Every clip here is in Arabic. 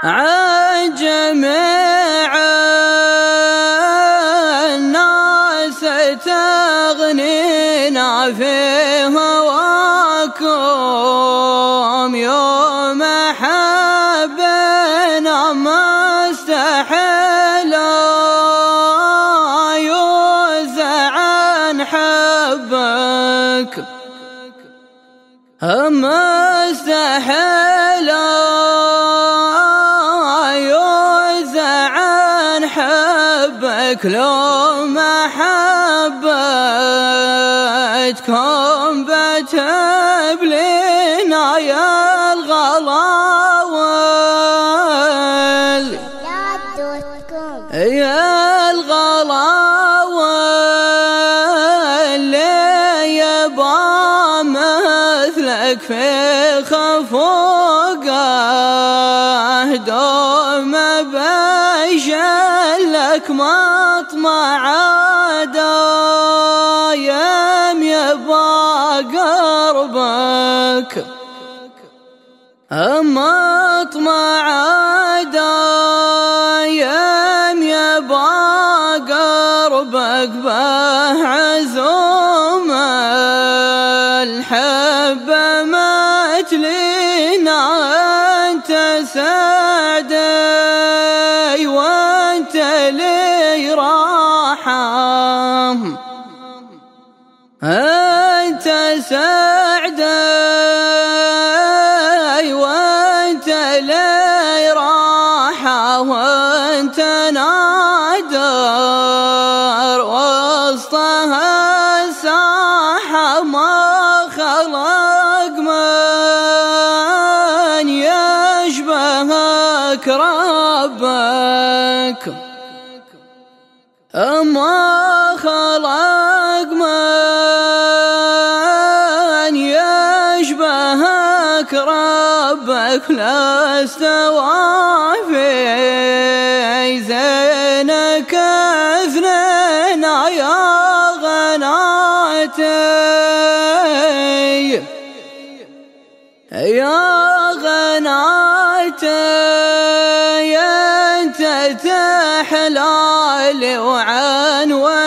عجميع الناس تغنينا في هواكم يوم حبنا ما استحلا يوزع عن حبك ما استحلا يوزع عن حبك لو محبتكم بتبلينا يا الغلاول يا الغلاول اللي يبا مثلك في خفوقه دوم بيشلك مطمع دايم يبا قربك مطمع دايم يبا قربك به عزوم الحب متلينا انت سعدي وانت لي راحة انت سعدي وانت لي راحة وانت نادر وسطها الساحة ما خلق من يشبهك ربك ما خلق من يشبهك ربك لست وافي زينك اثنين يا غناتي يا غناتي انت تحلالي وعن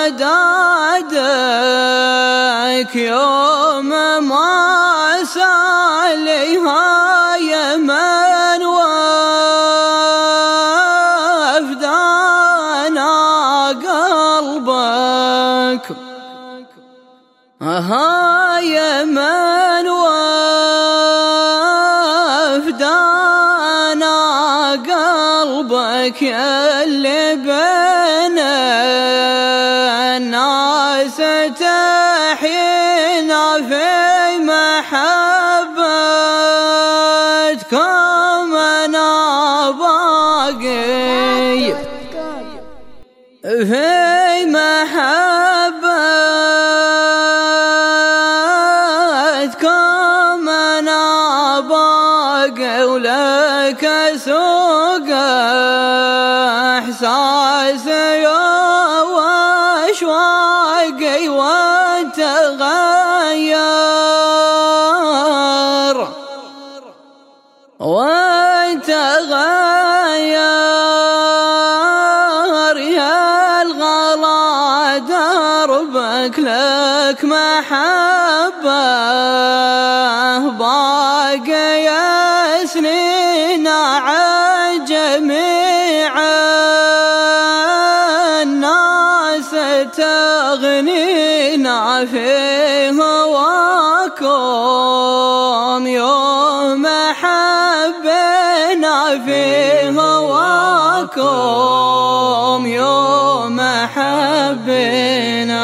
ودادك يوم ما ساليها يمن وافدانا قلبك يمن وافدانا قلبك اللي بين الناس تحيينا في محبتكم انا باقي في محبتكم انا باقي ولك سوق احساسي واشواقي وانت غير وانت غير يا الغلا دربك لك محبة باقي سنين عجميع الناس تغنينا في هواكم يوم حبنا في هواكم يوم حبنا